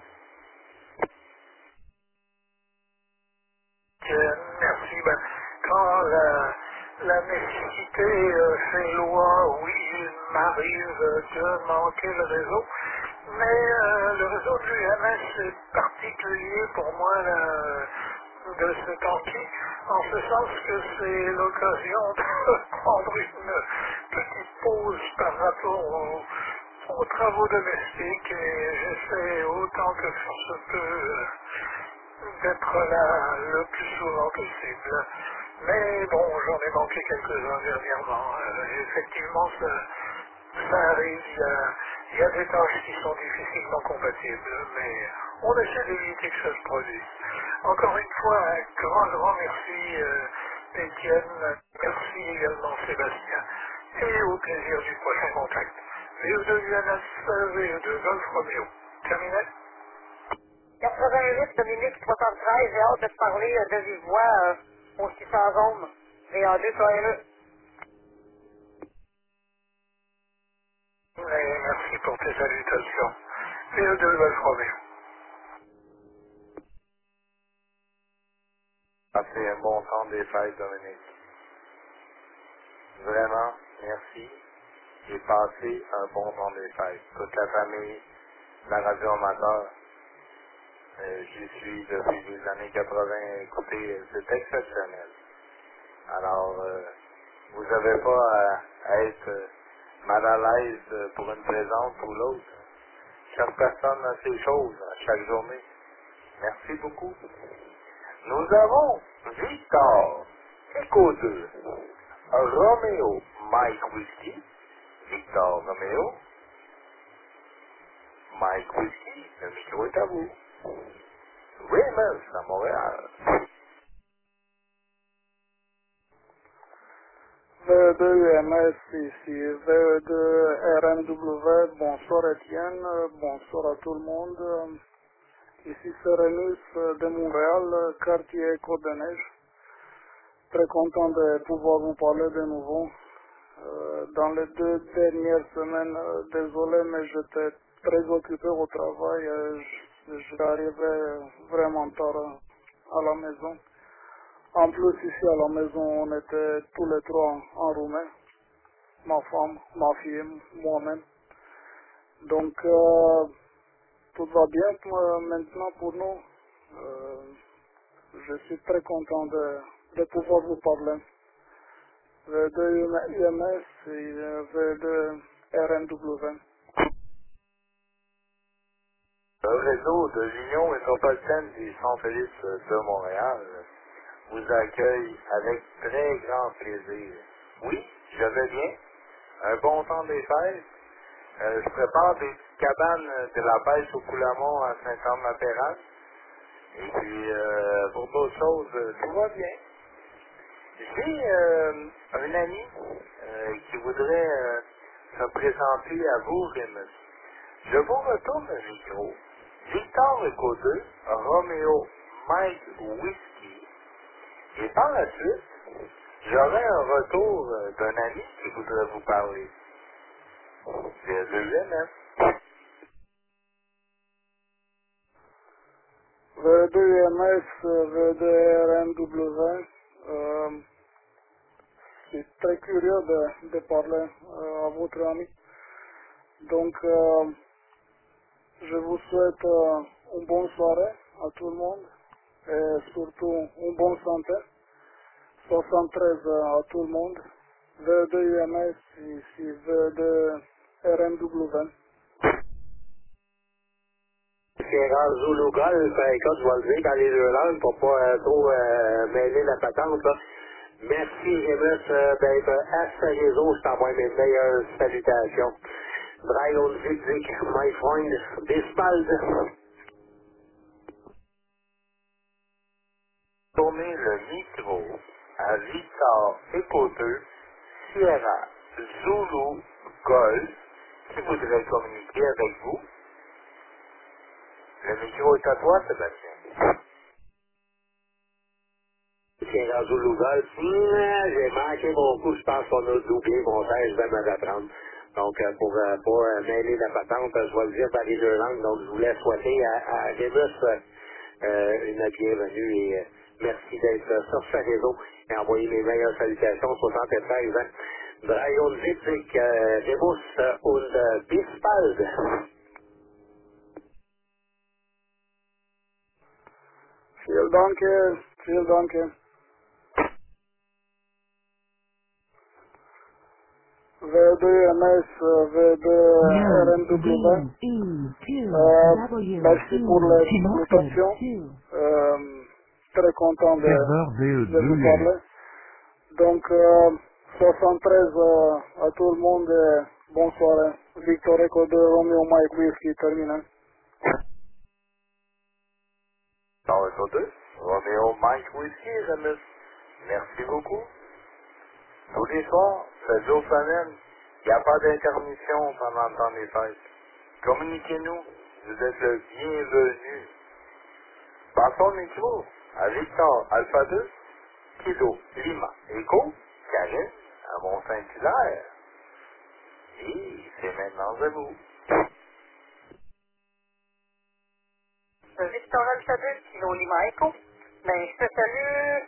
Euh, merci. Ben, quand la, la nécessité euh, fait loi, oui, il m'arrive de manquer le réseau, mais euh, le réseau de l'U M S est particulier pour moi là, de ce temps-ci, en ce sens que c'est l'occasion de prendre une petite pause par rapport aux, aux travaux domestiques et j'essaie autant que faire se peut euh, d'être là le plus souvent possible. Mais bon, j'en ai manqué quelques-uns dernièrement. Euh, effectivement, ça, ça arrive, il y, a, il y a des tâches qui sont difficilement compatibles, mais on essaie d'éviter que ça se produise. Encore une fois, un grand, grand merci euh, Étienne, merci également Sébastien, et au plaisir du prochain contact. V deux U N S, V deux Golf Romeo. Terminé? quatre-vingt-huit, Dominique soixante-treize, j'ai hâte de te parler euh, de vive voix euh, au six cents Rome. V A deux, toi et le. Et merci pour tes salutations. V deux Golf Romeo. Passez un bon temps des fêtes, Dominique. Vraiment, merci. Et passez un bon temps des fêtes. Toute la famille, la radio amateur, euh, j'y suis depuis les années quatre-vingts. Écoutez, c'est exceptionnel. Alors, euh, vous n'avez pas à, être euh, mal à l'aise euh, pour une présence ou l'autre. Chaque personne a ses choses à chaque journée. Merci beaucoup. Nous avons Victor, Echo deux, Romeo, Mike Whiskey, Victor Romeo, Mike Whiskey, le micro est à vous. Raymond à Montréal. V deux U M S ici, V deux R M W, bonsoir Étienne, euh, bonsoir à tout le monde. Euh, Ici Serenus euh, de Montréal, euh, quartier Côte de Neige. Très content de pouvoir vous parler de nouveau. Euh, dans les deux dernières semaines, euh, désolé, mais j'étais très occupé au travail. Euh, je- J'arrivais vraiment tard à la maison. En plus, ici à la maison, on était tous les trois enrhumés. Ma femme, ma fille, moi-même. Donc, euh, tout va bien euh, maintenant pour nous. Euh, je suis très content de, de pouvoir vous parler. V deux U M S et euh, V deux R M W. Le réseau de l'Union métropolitaine du Saint-Félix de Montréal vous accueille avec très grand plaisir. Oui, je vais bien. Un bon temps des fêtes. Euh, je prépare des petites cabanes de la pêche au Coulamont à Saint-Anne-la-Pérade. Et puis, euh, pour d'autres choses, euh, tout va bien. J'ai euh, un ami euh, qui voudrait euh, se présenter à vous, Rémus. Je vous retourne le micro. Victor Echo deux, Romeo Mike Whiskey. Et par la suite, j'aurai un retour euh, d'un ami qui voudrait vous parler. C'est le U M S. V deux U M S, euh, V deux R M W. Euh, je suis très curieux de, de parler euh, à votre ami. Donc, euh, je vous souhaite euh, une bonne soirée à tout le monde et surtout une bonne santé. soixante-treize à tout le monde. V deux U M S ici, V deux R M W. Sierra Zulu Golf, ben, écoute, je vais le dire dans les deux langues pour pas euh, trop euh, mêler la patente. Là. Merci, Rémus, euh, d'être à ce réseau. Je t'envoie mes meilleures salutations. Brian Zidzik, my friend, Bispald. Tournez le micro à Victor Echo deux, Sierra Zulu Golf, qui voudrait communiquer avec vous. Le micro est à toi, Sébastien. Sierra Zulu Golf, hum, j'ai manqué mon coup, je pense qu'on a doublé mon seize de me reprendre. Donc, euh, pour ne pas euh, mêler la patente, je vais le dire dans les deux langues. Donc, je voulais souhaiter à, à Rémus euh, euh, une bienvenue et euh, merci d'être euh, sur ce réseau et envoyer mes meilleures salutations, soixante-treize ans. Brian Wittig, euh, Rémus euh, und euh, Bispald. Vielen Dank, vielen Dank. V deux U M S, V deux R M W. Euh, merci pour l'explication. Euh, très content de, de vous parler. Donc, euh, soixante-treize euh, à tout le monde. Et bonsoir. Victor Echo deux, Romeo Mike Whiskey, terminé. Dans Echo deux, Romeo Mike Whiskey, Rémus. Merci beaucoup. Tous les soirs, sept jours semaine, il n'y a pas d'intermission pendant le temps des fêtes. Communiquez-nous, vous êtes le bienvenu. Passons le micro à Victor Alpha deux, Kilo Lima Echo, Karine à Mont-Saint-Hilaire. Et c'est maintenant à vous. Victor Alpha deux, Kilo Lima Echo. Ben, je te salue,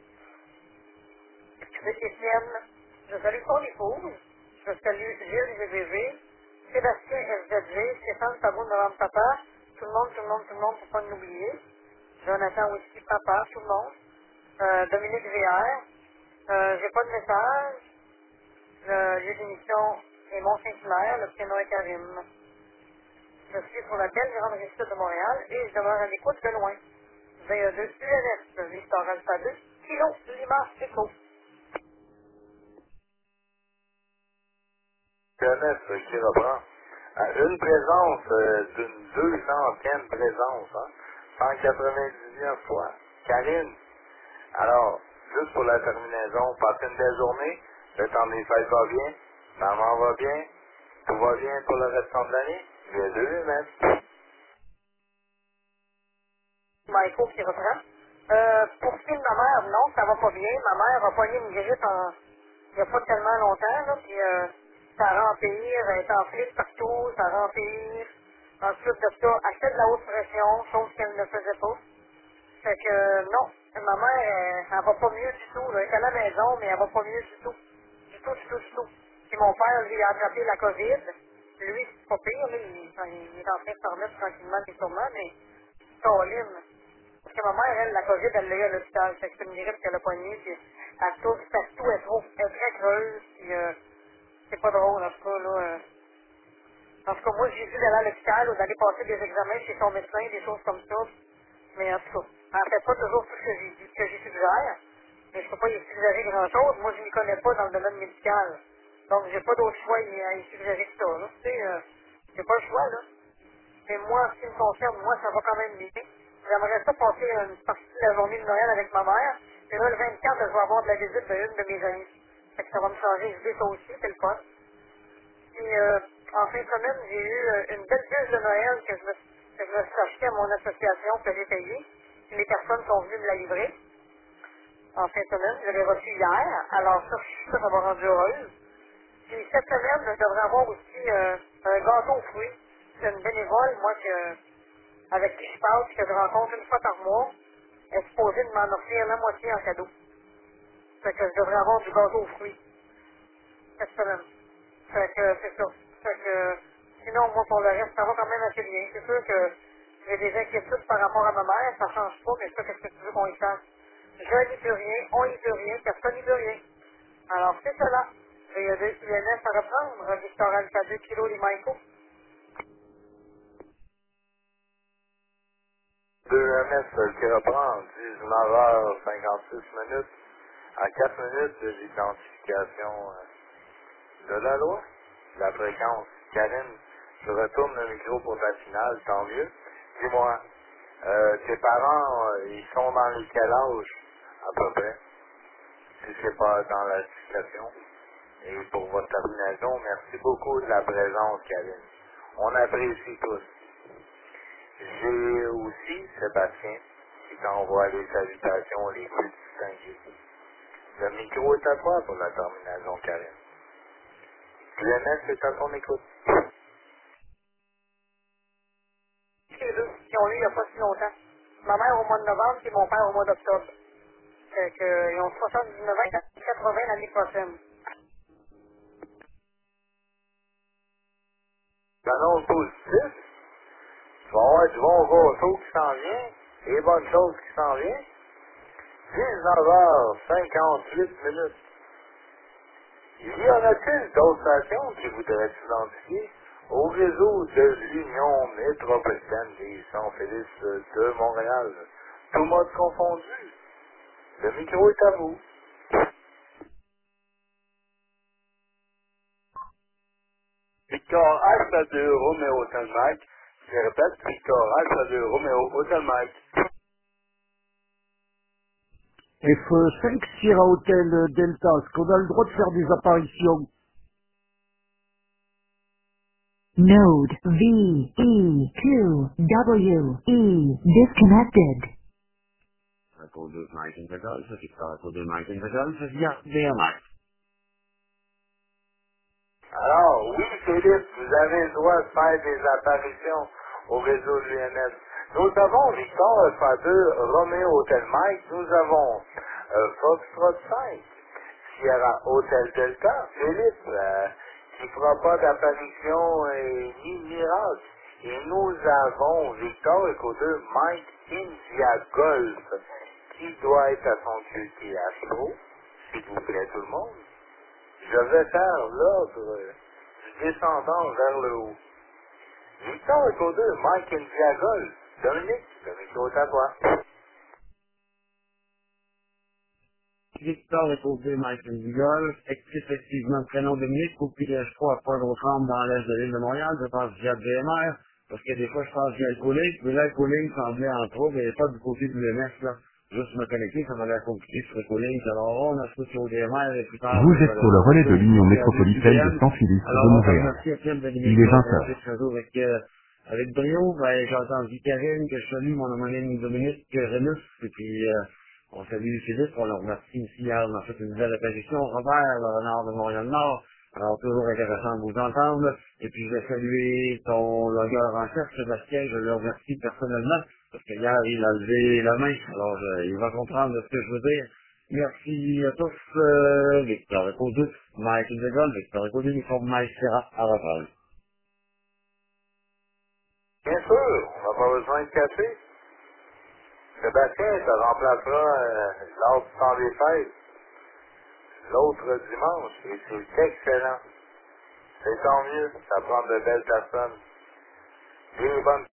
Étienne. Je salue ton épouse. Je salue Gilles G V V, Sébastien S Z G, Stéphane Tabou, Madame Papa, tout le monde, tout le monde, tout le monde, pour pas l'oublier. Jonathan aussi, Papa, tout le monde. Euh, Dominique V R. Euh, j'ai pas de message. Le lieu d'émission est Mont-Saint-Hilaire, le prénom est Karim. Je suis sur la belle grande rive sud de Montréal et je demeure à l'écoute de loin. V E deux U N S, Victor Alpha deux, Kilo Lima Echo. U N S qui reprend. À une présence euh, d'une deux centième présence, hein, cent quatre-vingt-dix-neuf fois. Karine, alors, juste pour la terminaison, passez une belle journée, le temps des fêtes va bien, maman va bien, tout va bien pour le restant de l'année, V E deux U N S. Michael qui reprend. Euh, pour ce qui est de ma mère, non, ça va pas bien. Ma mère a pogné une grippe en, il n'y a pas tellement longtemps, là, puis euh, ça rempire, elle est enflée de partout, ça rempire. Ensuite de ça, elle fait de la haute pression, chose qu'elle ne faisait pas. Fait que, euh, non, ma mère, elle, elle va pas mieux du tout, là. Elle est à la maison, mais elle va pas mieux du tout. Du tout, du tout, du tout. Puis mon père, lui, a attrapé la COVID. Lui, c'est pas pire, là, il, enfin, il est en train de se remettre tranquillement et sûrement, mais Caroline. Parce que ma mère, elle, la COVID, elle l'a eu à l'hôpital. Fait que c'est une grippe qu'elle a pognée, puis elle tousse partout, elle est trop, elle est très creuse, puis euh, c'est pas drôle, en tout cas, là. Euh. En tout cas, moi, j'ai vu d'aller à l'hôpital ou d'aller passer des examens chez son médecin, des choses comme ça. Mais en tout cas, elle fait pas toujours tout ce que j'ai dit, que j'ai suggère. Mais je peux pas y suggérer grand-chose. Moi, je m'y connais pas dans le domaine médical. Donc, j'ai pas d'autre choix à y à y suggérer que ça, là. Tu sais, euh, j'ai pas le choix, là. Mais moi, en ce qui me concerne, moi, ça va quand même bien. J'aimerais ça passer une partie de la journée de Noël avec ma mère. Et là, le vingt-quatre, je vais avoir de la visite d'une de mes amies. Fait que ça va me changer l'idée, ça aussi, c'est le fun. Puis, euh, en fin de semaine, j'ai eu euh, une belle bûche de Noël que je me, que je me suis achetée à mon association que j'ai payée. Puis les personnes sont venues me la livrer. En fin de semaine, je l'ai reçue hier. Alors ça, je suis sûre, ça m'a rendue heureuse. Puis cette semaine, je devrais avoir aussi euh, un gâteau aux fruits. C'est une bénévole, moi, que, avec qui je parle, puis que je rencontre une fois par mois. Elle est supposée de m'en offrir la moitié en cadeau. Fait que je devrais avoir du gâteau aux fruits cette semaine. Fait que c'est ça. Fait que sinon, moi, pour le reste, ça va quand même assez bien. C'est sûr que j'ai des inquiétudes par rapport à ma mère, ça change pas, mais je sais qu'est-ce que tu veux qu'on y fasse. Je n'y peux rien, on n'y peut rien, personne n'y peut rien. Alors, c'est cela. V E deux U N S à reprendre, Victor Alpha deux Kilo Lima Echo. deux U N S qui reprend, dix-neuf heures cinquante-six minutes, à quatre minutes de l'identification euh, de la loi, de la fréquence. Karine, je retourne le micro pour ta finale, tant mieux. Dis-moi, euh, tes parents, euh, ils sont dans les quel âge, à peu près, si c'est pas dans la situation? Et pour votre termination, merci beaucoup de la présence, Karine. On apprécie tous. J'ai aussi Sébastien qui t'envoie les salutations les plus distinguées. Le micro est à toi pour la terminaison, Karine. U N S est à ton écoute. Les deux, qui ont eu il n'y a pas si longtemps. Ma mère au mois de novembre, puis mon père au mois d'octobre. Fait que, euh, ils ont soixante-dix-neuf ans, quatre-vingts l'année prochaine. L'annonce positive, tu vas avoir du bon gâteau qui s'en vient, et bonnes choses qui s'en viennent. dix-neuf heures cinquante-huit minutes. Y en a-t-il d'autres stations qui voudraient s'identifier au réseau de l'Union métropolitaine des Saint-Félix de Montréal? Tout mode confondu. Le micro est à vous. Victor Alpha deux Romeo Hotel Mike. Je répète, Victor Alpha deux Romeo Hotel Mike. F cinq Sierra Hotel Delta, est-ce qu'on a le droit de faire des apparitions? Node V E two W E disconnected. Pour deux Mike Integral, ça Victor pour deux Mike Integral, ça vient V M I. Alors, oui, Philippe, vous avez le droit de faire des apparitions au réseau de l'U N S. Nous avons Victor Alpha deux Romeo Hotel Mike, nous avons euh, Foxtrot cinq, Sierra Hotel Delta, Philippe, euh, qui ne fera pas d'apparition euh, ni de miracle. Et nous avons Victor Echo deux Mike India Golf, qui doit être à son Q T H Pro, s'il vous plaît tout le monde. Je vais faire l'ordre du descendant vers le haut. Victor Echo deux, Mike India Golf. Dominique, le micro est à toi. Victor Echo deux, Mike Golf. Effectivement, prénom Dominique, au P S trois à Port-aux-Trembles dans l'est de l'île de Montréal. Je passe via D M R, parce que des fois je passe via le Alcoolique, mais là, le Alcoolique semblait en trouble, et pas du côté du M S, là. Juste me connecter, ça m'a l'air compliqué sur le Alcoolique. Alors, on a switché au D M R, et plus tard... Vous êtes sur le relais de l'Union métropolitaine de Saint-Philippe de Montréal. Il est vingt heures. Avec, euh, avec brio, ben, j'ai entendu Karine, que je salue, mon homonyme Dominique Renus, et puis, euh, on salue Philippe, on l'a remercié ici hier, on a fait une nouvelle apparition, Robert, le renard de Montréal-Nord, alors toujours intéressant de vous entendre, et puis je vais saluer ton logueur en chef, Sébastien, je le remercie personnellement, parce que hier, il a levé la main, alors je, il va comprendre ce que je veux dire. Merci à tous, euh, Victor Echo deux, Mike Indegol, Victor Echo deux, uniforme Mike Serra, à reprendre. Bien sûr, on n'a pas besoin de café. Sébastien te remplacera euh, lors du temps des fêtes, l'autre dimanche, et c'est excellent. C'est tant mieux, ça prend de belles personnes. Des bonnes